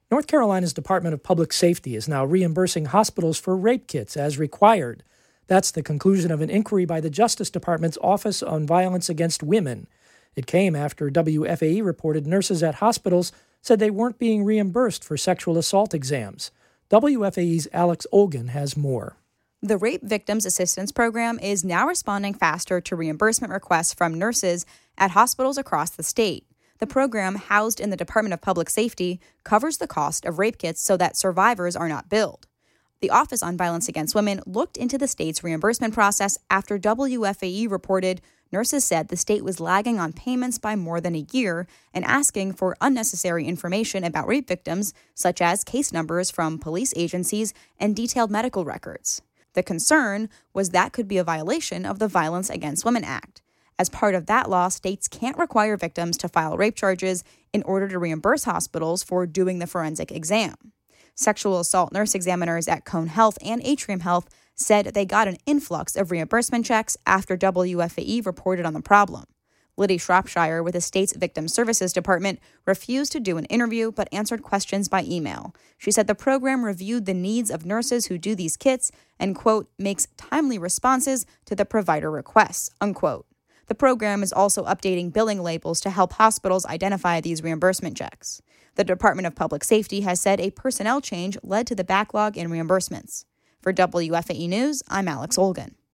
North Carolina's Department of Public Safety is now reimbursing hospitals for rape kits as required. That's the conclusion of an inquiry by the Justice Department's Office on Violence Against Women. It came after WFAE reported nurses at hospitals said they weren't being reimbursed for sexual assault exams. WFAE's Alex Olgan has more. The Rape Victims Assistance Program is now responding faster to reimbursement requests from nurses at hospitals across the state. The program, housed in the Department of Public Safety, covers the cost of rape kits so that survivors are not billed. The Office on Violence Against Women looked into the state's reimbursement process after WFAE reported nurses said the state was lagging on payments by more than a year and asking for unnecessary information about rape victims, such as case numbers from police agencies and detailed medical records. The concern was that could be a violation of the Violence Against Women Act. As part of that law, states can't require victims to file rape charges in order to reimburse hospitals for doing the forensic exam. Sexual assault nurse examiners at Cone Health and Atrium Health said they got an influx of reimbursement checks after WFAE reported on the problem. Liddy Shropshire with the state's Victim Services Department refused to do an interview but answered questions by email. She said the program reviewed the needs of nurses who do these kits and, quote, makes timely responses to the provider requests, unquote. The program is also updating billing labels to help hospitals identify these reimbursement checks. The Department of Public Safety has said a personnel change led to the backlog in reimbursements. For WFAE News, I'm Alex Olgan.